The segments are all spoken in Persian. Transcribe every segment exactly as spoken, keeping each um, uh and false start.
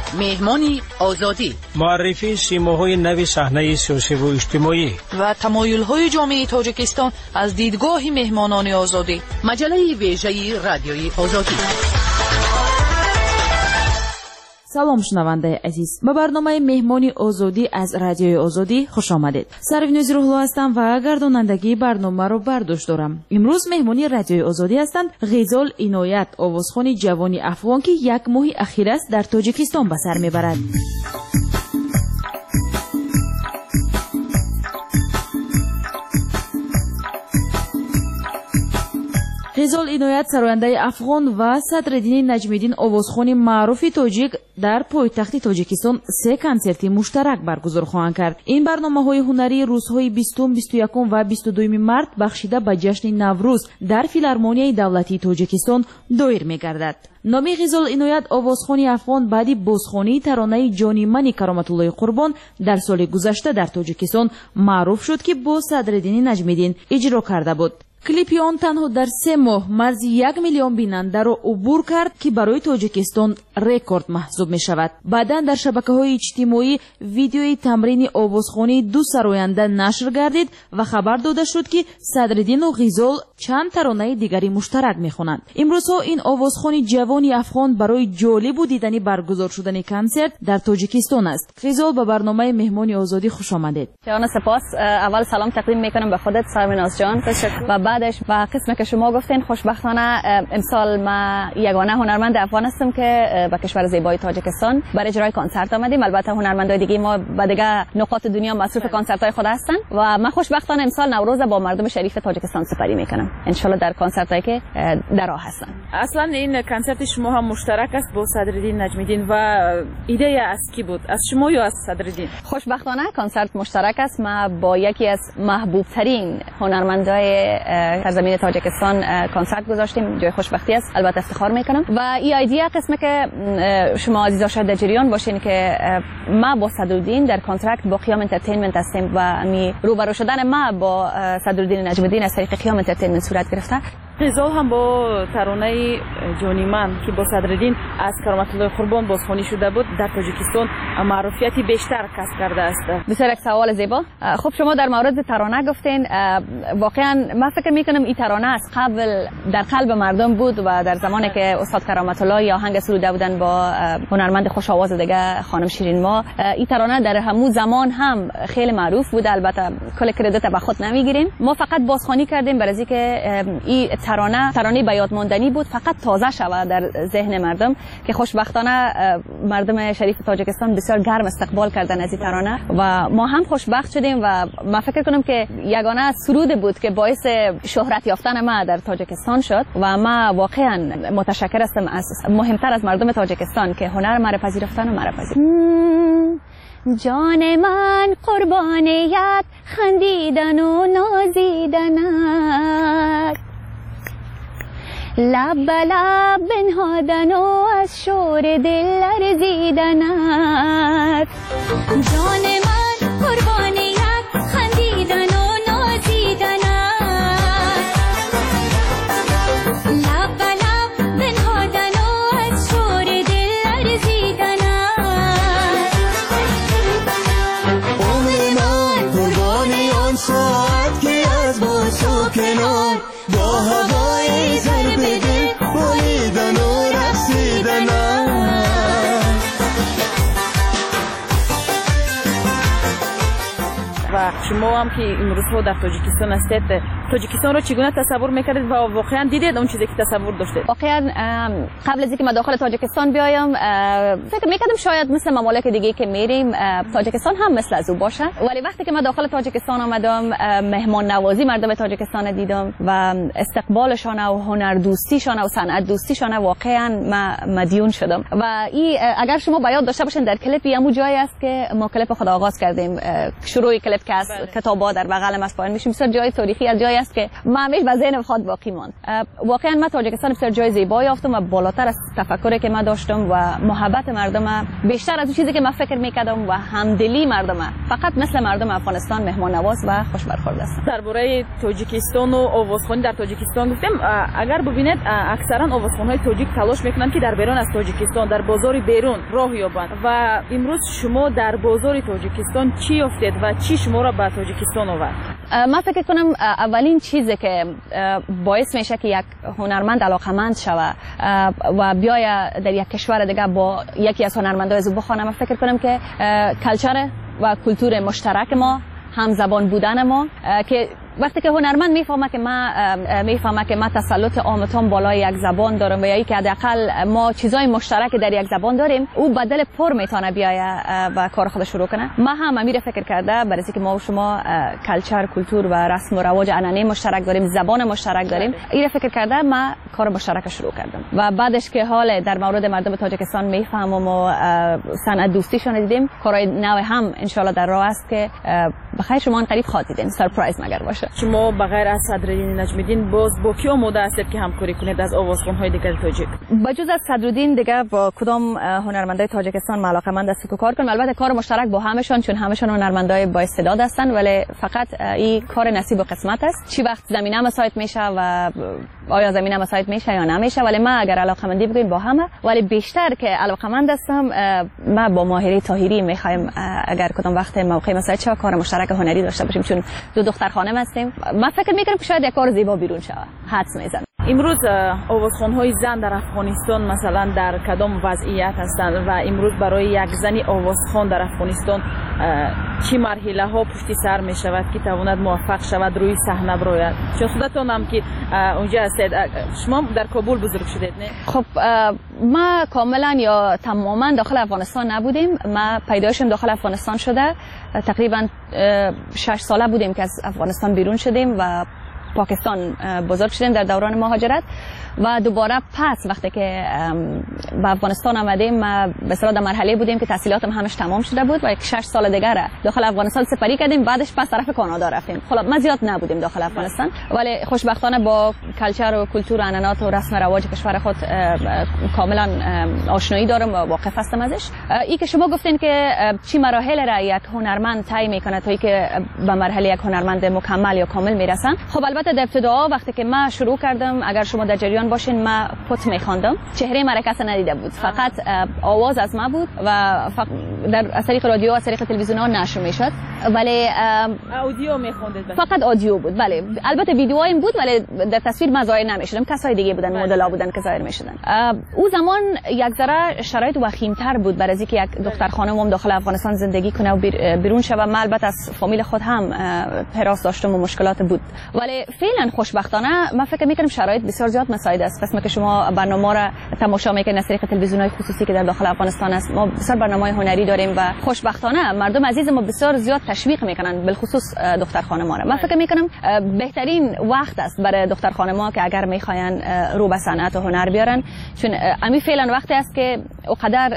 مهمانی آزادی، معرفی سیماهای نوی صحنه سیاسی و اجتماعی و تمایل‌های جامعه تاجیکستان از دیدگاه مهمانان آزادی. مجله ویژه رادیوی آزادی. سلام شنونده عزیز، به برنامه مهمانی آزادی از رادیوی آزادی خوش آمدید. سروینوز روحلو هستم و گردانندگی برنامه رو بر دوش دارم. امروز مهمانی رادیوی آزادی هستند غزال اینایت، آوازخوان جوانی افغان که یک ماه اخیر است در تاجیکستان به سر میبرد. غزال اینایت سراینده افغان و صدرالدین نجمیدین آوازخوان معروف تاجیک در پایتخت تاجیکستان سه کنسرت مشترک برگزار خواهند کرد. این برنامه‌های هنری روزهای بیستم، بیست و یکم و بیست و دوم مارس بخشیده به جشن نوروز در فیلارمونیای دولتی تاجیکستان دایر می‌گردد. نامی غزال اینایت آوازخوان افغان بعدی بازخوانی ترانه جانیمن کرامت الله قربان در سال گذشته در تاجیکستان معروف شد که با صدرالدین نجمیدین اجرا کرده بود. کلیپی آن تنها در سه ماه مرز یک میلیون بیننده را عبور کرد که برای تاجیکستان رکورد محسوب می شود. بعدا در شبکه‌های اجتماعی ویدیوی تمرین آوازخوانی دو سراینده نشر گردید و خبر داده شد که صدرالدین و غزال چند ترانه دیگری مشترک می خوانند. امروزها این آوازخوان جوانی افغان برای جالب و دیدنی برگزار شدن کنسرت در تاجیکستان است. غزال به برنامه مهمانی آزادی خوش آمدید. جان سپاس. اول سلام تقدیم میکنم به خودت سرمناز جان. تشکر. بعدش و قسمی که شما گفتین خوشبختانه امسال ما یگانه هنرمند افغان هستم که به کشور زیبای تاجیکستان برای اجرای کنسرت آمدیم. البته هنرمندای دیگه ما به دیگه نقاط دنیا مصروف کنسرت‌های خود هستن و من خوشبختانه امسال نوروز با مردم شریف تاجیکستان سپری میکنم ان شاء الله در کنسرتایی که در راه هستن. اصلا این کنسرت شما هم مشترک است با صدرالدین نجمیدین و ایده از کی بود؟ از شما یا از صدرالدین؟ خوشبختانه کنسرت مشترک است. ما با یکی از محبوب ترین هنرمندای در زمین تاجیکستان کنسرت گذاشتیم. جای خوشبختی است، البته افتخار میکنم. و این ایده قسمه که شما عزیزا شاید در جریان باشین که ما با صدرالدین در کنترکت با قیام انترتینمنت هستیم و می روبرو شدن ما با صدرالدین نجمیدین از طریق قیام انترتینمنت صورت گرفته. غزال هم با ترانه جانیمن که با صدرالدین از کرامت الله قربان بازخوانی شده بود در تاجیکستان معروفیتی بیشتر کسب کرده است. بسیار یک سوال زیبا. خب شما در مورد ترانه گفتین، واقعا من فکر میکنم این ترانه از قبل در قلب مردم بود و در زمانی که استاد کرامت الله یا آهنگ سروده بودن با هنرمند خوش آواز دیگه خانم شیرین ما، این ترانه در همون زمان هم خیلی معروف بود. البته کل کردیت به خود نمیگیریم، ما فقط بازخوانی کردیم برای اینکه این ترانه ترانه به یاد ماندنی بود، فقط تازه شود در ذهن مردم که خوشبختانه مردم شریف تاجیکستان بسیار گرم استقبال کردن از این ترانه و ما هم خوشبخت شدیم و من فکر کنم که یگانه سرود بود که باعث شهرت یافتن ما در تاجیکستان شد و ما واقعا متشکر هستم از مهمتر از مردم تاجیکستان که هنر ما را پذیرفتن و ما را پذیرفتن. جان من قربانیت خندیدن و نازیدنت، لب به لب بنهادن و از شور دل لرزیدنت. جان من قربانیت خندیدن و نازیدنت، لب به لب بنهادن و از شور دل لرزیدنت. عمر من قربانی آن ساعت که از با تو کنار با هوای ضرب دل بریدن و رقصیدنت. و شما هم که امروزها در تاجیکستان هستید، تاجیکستان رو چگونه تصور میکردید و واقعا دیدید اون چیزی که تصور داشتید؟ واقعا قبل از اینکه ما داخل تاجیکستان بیایم فکر میکردم شاید مثل ممالک دیگه که میریم تاجیکستان هم مثل از او باشه، ولی وقتی که ما داخل تاجیکستان آمدم مهمان نوازی مردم تاجیکستان دیدم و استقبالشان و هنر دوستیشان و صنعت دوستیشان واقعا ما مدیون شدم. و این اگر شما بیاد داشته باشین در کلیپی همون جایی است که ما کلیپ خود آغاز کردیم، شروع کلیپ که از کتابا در بغل ما پایین میشیم، بسیار جای تاریخی از جای است که ما همیشه به ذهن خود باقی ماند. واقعا من تاجیکستان بسیار جای زیبایی یافتم و بالاتر از تفکری که من داشتم و محبت مردم بیشتر از اون چیزی که من فکر میکردم و همدلی مردم، فقط مثل مردم افغانستان مهمان نواز و خوش برخورد است. درباره تاجیکستان و آوازخوانی در تاجیکستان گفتم، اگر ببینید اکثرا آوازخوان‌های تاجیک تلاش میکنن که در بیرون از تاجیکستان در بازار بیرون راه یابند و امروز شما در بازار تاجیکستان چی یافتید و چی شما را به تاجیکستان آورد؟ من فکر کنم اولین چیزی که باعث میشه که یک هنرمند علاقمند شود و بیاید در یک کشور دیگه با یکی از هنرمندای از بخوانه، من فکر کنم که کلچر و کلتور مشترک ما، هم زبان بودن ما، که وقتی که هنرمند میفهمه که ما میفهمه که ما تسلط عامتان بالای یک زبان دارم و یا اینکه حداقل ما چیزای مشترک در یک زبان داریم، او بدل پر میتونه بیاید و کار خودش شروع کنه. ما هم امیر فکر کرده برای اینکه ما و شما کلچر، کلتور و رسم و رواج عنعنه مشترک داریم، زبان مشترک داریم، این فکر کرده ما کار مشترک شروع کردم و بعدش که حال در مورد مردم تاجیکستان میفهمم و صنعت دوستیشون دیدیم، کارهای نو هم ان شاء الله در راه است که بخیر شما قریب خاطیدین سرپرایز مگر باشه. شما بغیر از صدرالدین نجمیدین باز با کی آماده هستید که همکاری کنید از آوازخوان‌های دیگر تاجیک؟ بجز از صدرالدین دیگه با کدام هنرمندای تاجیکستان علاقه‌مند است که کار کنم. البته کار مشترک با همشون، چون همشون هنرمندای با استعداد هستن، ولی فقط این کار نصیب و قسمت است. چی وقت زمینه مساعد میشه و آیا زمینه مساعد میشه یا نمیشه، ولی ما اگر علاقه‌مندی بگیم با همه، ولی بیشتر که علاقه‌مند هستم ما با ماهری طاهری میخوایم اگر کدام وقت موقع مساعد شه کار مشترک هنری داشته باشیم، چون دو دختر خانم هستیم. من فکر میکنم که شاید یک کار زیبا بیرون شود. حدس میزنم. امروز آوازخوان‌های زن در افغانستان مثلا در کدام وضعیت هستند و امروز برای یک زنی آوازخوان در افغانستان چی مرحله ها پشت سر می شود که تواند موفق شود روی صحنه براید؟ چون خودتون هم که اونجا هستید، شما در کابل بزرگ شدید نه؟ خب ما کاملا یا تماما داخل افغانستان نبودیم. ما پیدایشم داخل افغانستان شده، تقریبا شش ساله بودیم که از افغانستان بیرون شدیم و پاکستان بزرگ شدیم در دوران مهاجرت و دوباره پس وقتی که به افغانستان آمدیم ما به اصطلاح در مرحله بودیم که تحصیلاتم همش تمام شده بود و یک شش سال دیگه داخل افغانستان سپری کردیم، بعدش پس طرف کانادا رفتیم. خب ما زیاد نبودیم داخل افغانستان، ولی خوشبختانه با کلچر و کلتور و عنعنات و رسم و رواج کشور خود کاملا آشنایی دارم و واقف هستم ازش. این که شما گفتین که چی مراحل را یک هنرمند طی میکنه تا اینکه به مرحله یک هنرمند مکمل یا کامل میرسن، خب البته در ابتدا وقتی که ما شروع کردم، اگر شما در جریان باشین، ما پت میخواندم، چهره ما را کسی ندیده بود، فقط آواز از ما بود و در از طریق رادیو از طریق تلویزیون ها نشر میشد، ولی اودیو میخوندید؟ فقط آدیو بود. بله البته ویدیوهایم بود ولی در تصویر ما ظاهر نمیشدم، کسای دیگه بودن، مدل‌ها بودن که ظاهر میشدن. او زمان یک ذره شرایط وخیم‌تر بود برای اینکه یک دختر خانم داخل افغانستان زندگی کنه و بیرون شه. ما البته از فامیل خود هم حراس داشتم و مشکلات بود، ولی فعلا خوشبختانه من فکر میکنم شرایط بسیار زیاد مساعد است. پس ما که شما برنامه را تماشا میکنید از طریق تلویزیون‌های خصوصی که در داخل افغانستان است، ما بسیار برنامه‌های هنری داریم و خوشبختانه مردم عزیز ما بسیار زیاد تشویق میکنن، بالخصوص دختر خانم‌ها را. من فکر میکنم بهترین وقت است برای دختر خانم‌ها که اگر میخواین رو به صنعت و هنر بیارن، چون امی فعلا وقتی است که اونقدر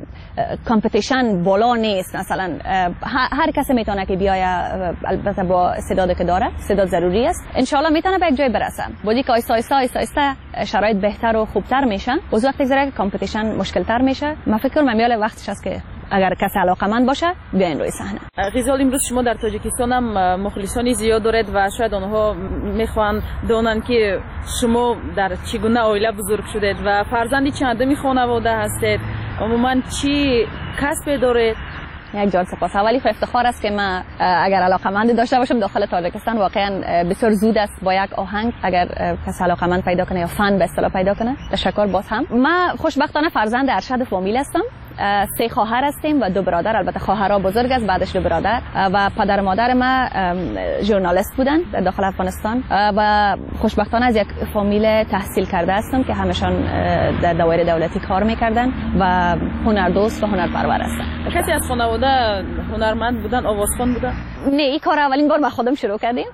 کامپتیشن بالا نیست. مثلا هر کسی میتونه که بیاید، البته با استعدادی که داره، استعداد ضروری است، ان شاء الله میتونه به یک جای برسه. بودی که آیسته آیسته آیسته آیسته شرایط بهتر و خوبتر میشن، باز وقتی زره کامپتیشن مشکل‌تر میشه. من فکر کنم میاله وقتش است که اگر کسی علاقه‌مند باشه بیاین روی صحنه. غزال، امروز شما در تاجیکستان هم مخلصانی زیاد دارید و شاید آنها میخوان دونن که شما در چگونه عائله بزرگ شدید و فرزندی چندمی خانواده هستید، عموما چی کسب دارید؟ یک جان سپاس. اولی افتخار است که من اگر علاقه‌مند داشته باشم داخل تاجیکستان. واقعا بسیار زود است با یک آهنگ اگر کسی علاقه‌مند پیدا کنه یا فن به اصطلاح پیدا کنه. تشکر باز هم. من خوشبختانه فرزند ارشد فامیل هستم. سه خواهر هستیم و دو برادر. البته خواهرها بزرگ است، بعدش دو برادر، و پدر و مادر ما ژورنالیست بودن در داخل افغانستان و خوشبختانه از یک فامیل تحصیل کرده هستم که همشان در دایره دولتی کار میکردن و هنردوست و هنرپرور هستن. کسی از خانواده هنرمند بودن، آوازخوان بودن؟ نه، این کار اولین بار ما خودم شروع کردیم.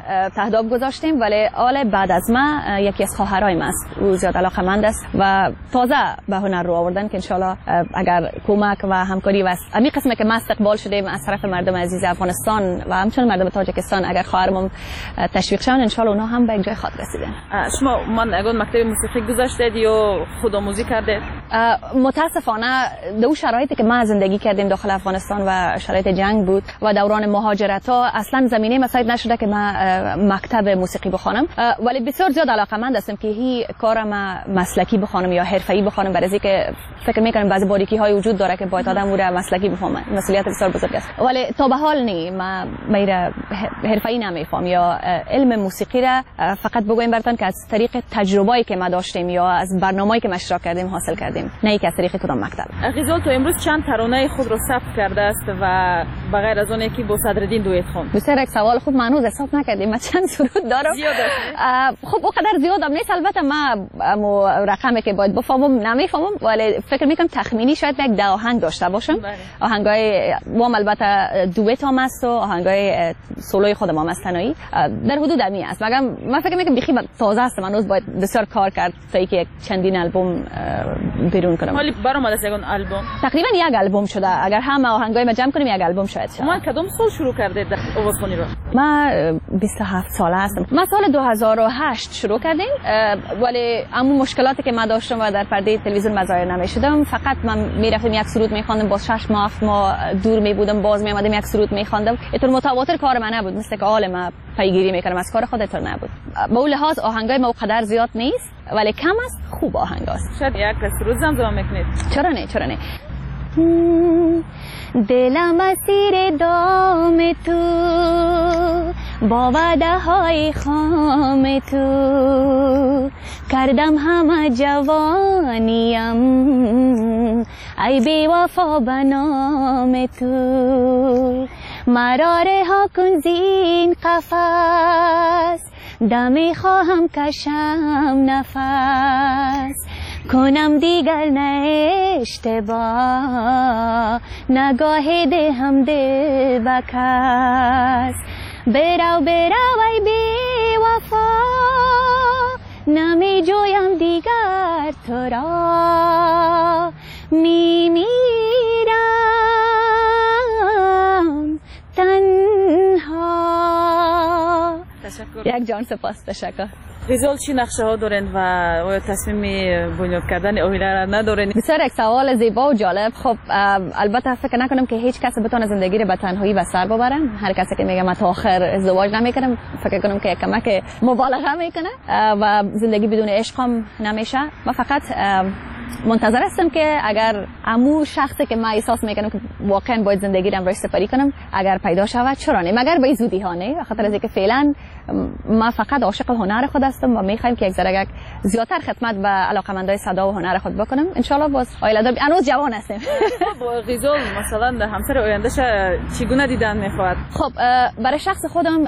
تهداب گذاشتیم، ولی آل بعد از ما یکی از خواهرای ما است، او زیاد علاقه‌مند است و تازه به هنر رو آوردن که انشالله اگر کمک و همکاری و امی قسمه که ما استقبال شدیم از طرف مردم عزیز افغانستان و همچنین مردم تاجیکستان، اگر خواهرمون تشویق شون انشالله اونها هم به یک جای خاط رسیدن. شما من اگر مکتب موسیقی گذاشتید یا خودآموزی کردید؟ متاسفانه دو شرایطی که ما زندگی کردیم داخل افغانستان و شرایط جنگ بود و دوران مهاجرت ها اصلا زمینه مساعد نشده که ما مکتب موسیقی بخوانم، ولی بسیار زیاد علاقه‌مند هستم که هی کارم مسلکی بخوانم یا حرفه‌ای بخوانم، برای اینکه فکر می‌کنم بعضی باریکی های وجود داره که باید آدم رو مسلکی بفهمه، مسئولیت بسیار بزرگ است. ولی تا به حال نی ما میره حرفه‌ای نمیفهم یا علم موسیقی را فقط بگویم براتون که از طریق تجربه‌ای که ما داشتیم یا از برنامه‌ای که ما اشتراک کردیم حاصل کردیم، نه که از طریق کدام مکتب. غزال تو امروز چند ترانه خود رو ثبت کرده است و بغیر از اون که با صدرالدین دویت خوند؟ بسیار یک سوال خوب، منوز حساب نکردیم ما چند سرود دارم. زیاد است. خب او قدر زیادم نیست، البته ما رقمی که باید بفهمم نمیفهمم، ولی فکر میکنم تخمینی شاید یک ده آهنگ داشته باشم. آهنگای وام البته دویت هم است و آهنگای سولوی خودم هم است تنهایی، در حدود امی است. مگر من فکر میکنم بیخی تازه است، منوز باید بسیار کار کرد تا اینکه یک چندین البوم بیرون کنم. ولی برام از یک البوم تقریبا یک البوم شده، اگر همه آهنگای ما جمع کنیم یک البوم شاید شه. ما کدام سال شروع کردید آوازخوانی رو؟ ما بیست و هفت ساله هستم. ما سال دو هزار و هشت شروع کردیم، ولی اما مشکلاتی که ما داشتم و در پرده تلویزیون مظاهر نمیشدم، فقط من میرفتم یک سرود میخواندم، باز شش ماه هفت ماه دور میبودم، باز میآمدم یک سرود میخواندم. اینطور متواتر کار من نبود، مثل که حال ما پیگیری میکنم از کار خود اینطور نبود. به اون لحاظ آهنگای ما قدر زیاد نیست، ولی کم است، خوب آهنگ است. شاید یک سرود زمزمه میکنید؟ چرا نه چرا نه. دلم اسیر دام تو، با وعده های خام تو، کردم همه جوانیم ای بی وفا به نام تو. مرا رها کن زین قفس، دمی خواهم کشم نفس، کنم دیگر نه اشتباه، نگاه ده هم دل بکس. برو برو ای بی وفا، نمی جویم دیگر تو را، می میرم تنها. تشکر. یک جان سپاس. تشکر. غزال چی نقشه ها دارین و آیا تصمیم بنیاد کردن اویله را ندارین؟ بسیار یک سوال زیبا و جالب. خب البته فکر نکنم که هیچ کس بتونه زندگی رو به تنهایی و سر ببره. هر کسی که میگه من تا آخر ازدواج نمیکنم، فکر کنم که کمک مبالغه میکنه و زندگی بدون عشق هم نمیشه. من فقط منتظر هستم که اگر عمو شخصی که من احساس میکنم که واقعا باید زندگی رو امروز سپری کنم اگر پیدا شود، چرا نه، مگر به زودی ها نه، بخاطر از اینکه فعلا ما فقط عاشق هنر خود هستم و میخوایم که یک ذره زیادتر خدمت به علاقمندای صدا و هنر خود بکنم. ان شاء الله باز آیلا دار هنوز جوان هستیم. خب غزال مثلا همسر آیندهش چگونه دیدن میخواد؟ خب برای شخص خودم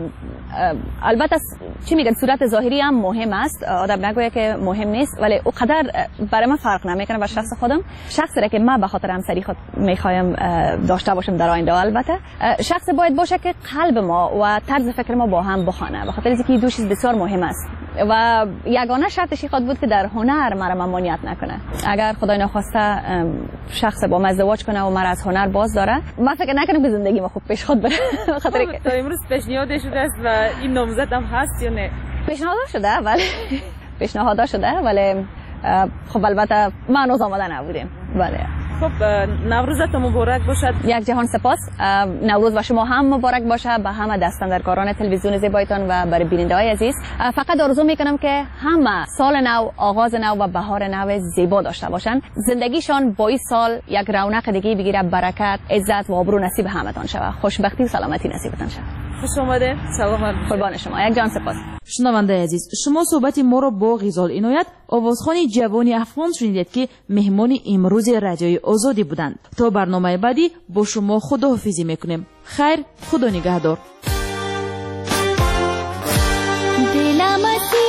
البته چی میگن صورت ظاهری هم مهم است، آدم نگوید که مهم نیست، ولی او قدر برای من فرق نمیکنه. با شخص خودم شخصی را که من به خاطر همسری خود میخوایم داشته باشم در آینده، البته شخص باید باشه که قلب ما و طرز فکر ما با هم بخوانه، به خاطر اینکه دو چیز بسیار مهم است و یگانه شرطش خود بود که در هنر مرا ممانعت نکنه. اگر خدای نخواسته شخص با من ازدواج کنه و مرا از هنر باز داره، من فکر نکنم که زندگی ما خوب پیش خود بره. خاطر که تا امروز پیشنهاد شده است و این نامزد هم هست یا نه؟ پیشنهاد شده ولی پیشنهاد شده ولی خب البته ما هنوز آماده نبودیم. بله. خب نوروزتون مبارک باشد. یک جهان سپاس. نوروز و شما هم مبارک باشه به همه دستاندرکاران تلویزیون زیبایتان و برای بیننده‌های عزیز. فقط آرزو میکنم که همه سال نو، آغاز نو و بهار نو زیبا داشته باشن، زندگیشان با این سال یک رونق دیگه بگیره، برکت، عزت و آبرو نصیب همتان شود، خوشبختی و سلامتی نصیبتان شود. خوش آمده. سلام. قربان شما. یک جان سپاس. شنونده عزیز، شما صحبت ما را با غزال عنایت، آوازخوان جوانی افغان شنیدید که مهمان امروز رادیوی آزادی بودند. تا برنامه بعدی با شما خداحافظی میکنیم. خیر، خدا نگهدار. دلم